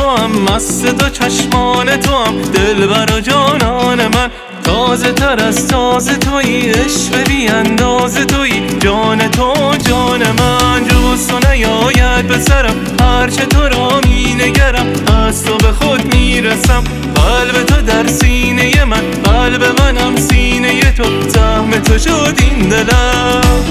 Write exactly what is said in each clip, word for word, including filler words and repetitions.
تو هم، مست دو چشمان تو هم، دلبر و جانان من. تازه تر از تازه تویی، عشق بی انداز تویی، جان تو جان من. جز تو نیاید به سرم، هرچه تو را می نگرم، از تو به خود می رسم. قلب تو در سینه من، قلب منم سینه تو، سهم تو شد این دلم.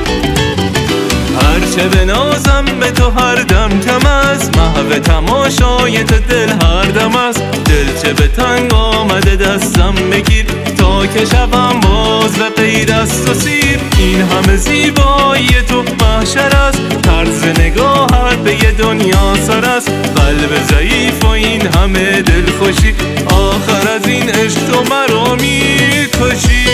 هرچه بنازم به تو هر دم کم است، محو تماشای تو دل هر دم است. دل چه به تنگ آمده دستم بگیر، تا که شوم باز به غیر از تو سیر. این همه زیبایی تو محشر است، طرز نگاهت به یه دنیا سر است. قلب ضعیف و این همه دل خوشی، آخر از این عشق تو مرا میکشی.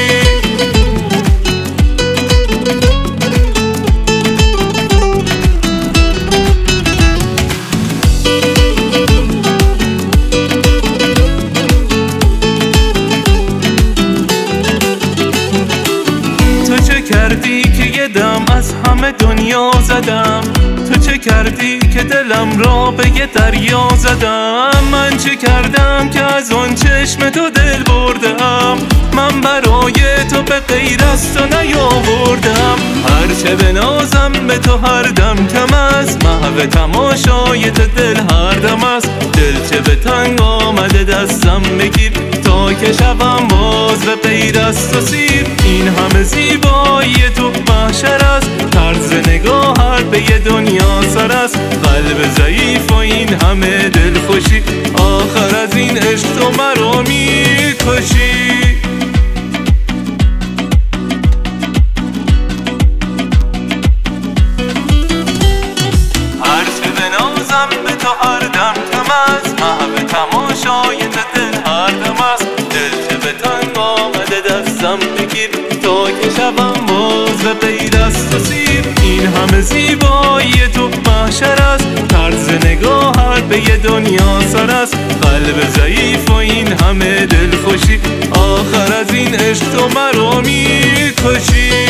کردی که یه دم از همه دنیا زدم، تو چه کردی که دلم را به یه دریا زدم. من چه کردم که از اون چشم تو دل بردم، من برای تو به غیر از تو نیاوردم. هرچه بنازم به تو هر دم کم است، محو تماشای تو دل هر دم است. دل چه به تنگ آمده دستم بگیر، تا که شوم باز به غیر از تو سیر. این همه زیبایی تو محشر است، طرز نگاهت به یه دنیا سر است. قلب ضعیف و این همه دل خوشی، آخر از این عشق تو مرا میکشی. هرچه بنازم به تو هر دم کم است، محو تماشای تو دل هر دم است. دل چه به تنگ آمده دستم بگیر، تا که شوم باز به غیر از تو سیر. این همه زیبایی تو محشر است، طرز نگاهت به یه دنیا سر است. قلب ضعیف و این همه دل خوشی، آخر از این عشق تو مرا میکشی.